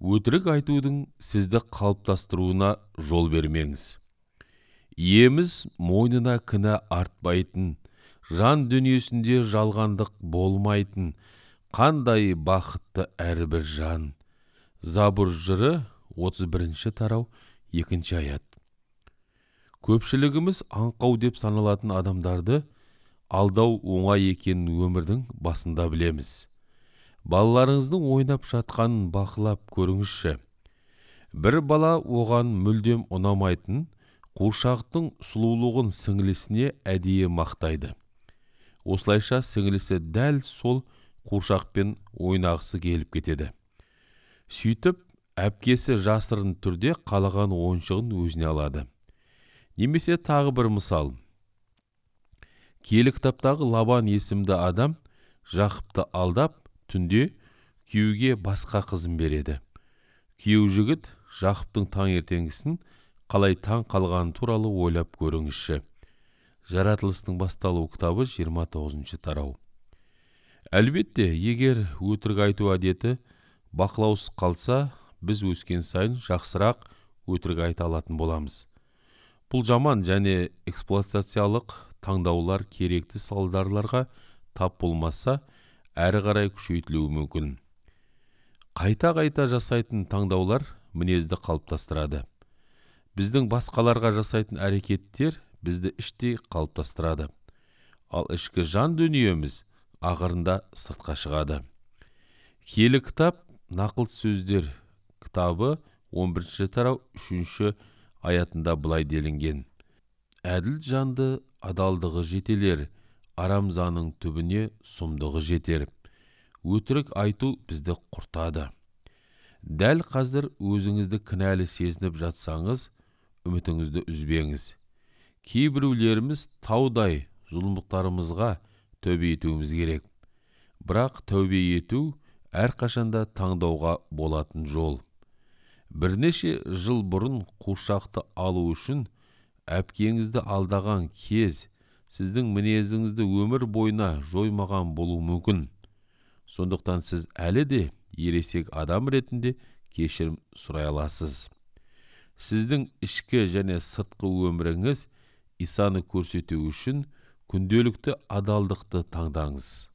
Өтірік айтудың сізді қалыптастыруына жол бермеңіз. Иеміз мойнына кінә артпайтын, жан дүниесінде жалғандық болмайтын, қандай бақытты әрбір жан. Забур жыры 31 тарау 2 аят. Көпшілігіміз аңқау деп саналатын адамдарды алдау оңай екенін өмірдің басында білеміз. Балаларыңыздың ойнап жатқанын бақылап көріңізші. Бір бала оған мүлдем ұнамайтын қуыршақтың сұлулығын сіңлісіне әдейі мақтайды. Осылайша сіңлісі дәл сол қуыршақпен ойнағысы келіп кетеді. Сөйтіп, әпкесі жасырын түрде қалаған ойыншығын өзіне алады. Немесе тағы бір мысал. Киелі кітаптағы Лабан есімді адам Жақыпты алдап, түнде күйеуге басқа қызын береді. Күйеу жігіт Жақыптың таңертеңгісін қалай таң қалғаны туралы ойлап көріңізші. Жаратылыстың басталу кітабы 29 тарау. Әлбетте, егер өтірік айту әдеті бақылаусыз қалса, біз өскен сайын жақсырақ өтірік айта алатын боламыз. Бұл жаман және эксплуатациялық таңдаулар керекті салдарларға тап болмаса, әрі қарай күшейтілуі мүмкін. Қайта-қайта жасайтын таңдаулар мінезді қалыптастырады. Біздің басқаларға жасайтын әрекеттер бізді іштей қалыптастырады. Ал ішкі жан дүниеміз ақырында сыртқа шығады. Киелі кітап нақыл сөздер кітабы 11 тарау 3 аятында былай делінген. Әділ жанды адалдығы жетелер, арамзаның түбіне сұмдығы жетер. Өтірік айту бізді құртады. Дәл қазір өзіңізді кінәлі сезініп жатсаңыз, үмітіңізді үзбеңіз. Кейбіреулеріміз таудай зұлымдықтарымызға тәубе етуіміз керек. Бірақ тәубе ету әрқашанда таңдауға болатын жол. Бірнеше жыл бұрын қуыршақты алу үшін әпкеңізді алдаған кез сіздің мінезіңізді өмір бойына жоймаған болу мүмкін. Сондықтан сіз әлі де ересек адам ретінде кешірім сұрай аласыз. Сіздің ішкі және сыртқы өміріңіз Исаны көрсету үшін күнделікті адалдықты таңдаңыз.